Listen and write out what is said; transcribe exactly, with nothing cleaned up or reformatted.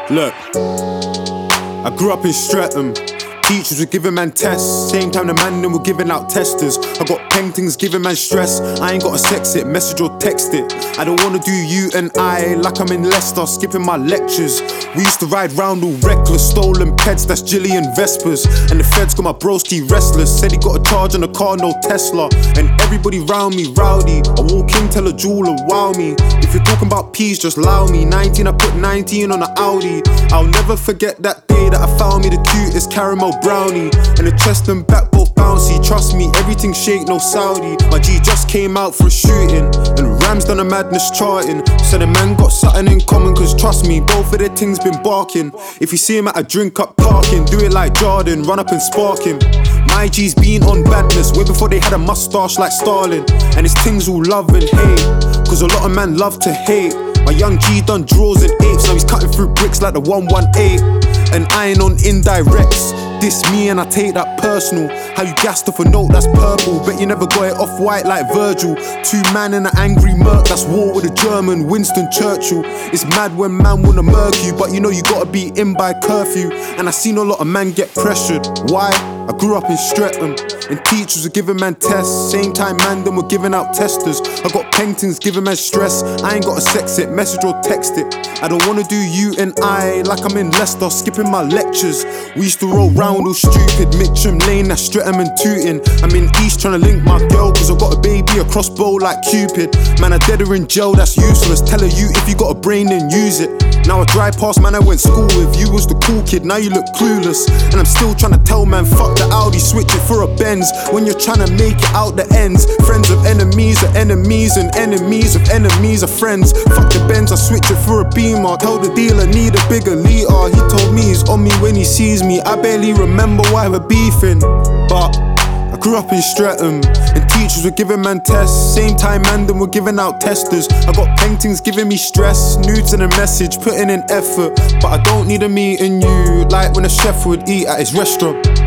Look, I grew up in Streatham. Teachers were giving man tests, same time the man them were giving out testers. I got paintings giving man stress, I ain't gotta sex it, message or text it. I don't wanna do you and I like I'm in Leicester, skipping my lectures. We used to ride round all reckless, stolen pets, that's Gillian Vespers. And the feds got my broski restless, said he got a charge on a car, no Tesla. And everybody round me rowdy, I walk in, tell a jeweler, wow me. If you're talking about peas, just allow me. Nineteen, I put nineteen on an Audi. I'll never forget that day that I found me the cutest caramel brownie, and the chest and back both bouncy. Trust me, everything shake, no Saudi. My G just came out for a shooting, and Rams done a madness charting. So the man got something in common, cause trust me, both of their things been barking. If you see him at a drink up parking, do it like Jordan, run up and spark him. My G's been on badness way before they had a mustache like Stalin. And it's things all love and hate, cause a lot of man love to hate. My young G done draws and apes, now he's cutting through bricks like the one one eight. And I ain't on indirects, diss me and I take that personal. How you gassed off a note that's purple, bet you never got it off white like Virgil. Two man in an angry murk, that's war with a German, Winston Churchill. It's mad when man wanna murk you, but you know you gotta be in by curfew. And I seen a lot of man get pressured, why? I grew up in Streatham, and teachers were giving man tests, same time man them were giving out testers. I got paintings giving man stress, I ain't gotta sex it, message or text it. I don't wanna do you and I like I'm in Leicester, skipping my lectures. We used to roll round all stupid, Mitcham Lane, that's Streatham and Tooting. I'm in East trying to link my girl, cause I got a baby, a crossbow like Cupid. Man, I dead her in jail, that's useless. Tell her you, if you got a brain then use it. Now I drive past man I went school with, you was the cool kid, now you look clueless. And I'm still trying to tell man, fuck the Audi, switch it for a Benz. When you're trying to make it out the ends, friends of enemies are enemies, and enemies of enemies are friends. Fuck the Benz, I switch it for a Beamer. Tell the dealer need a bigger liter. He told me he's on me when he sees me, I barely remember why we're beefing. But I grew up in Streatham, and teachers were giving man tests, same time man them were giving out testers. I got paintings giving me stress, nudes and a message, putting in effort. But I don't need a me and you, like when a chef would eat at his restaurant.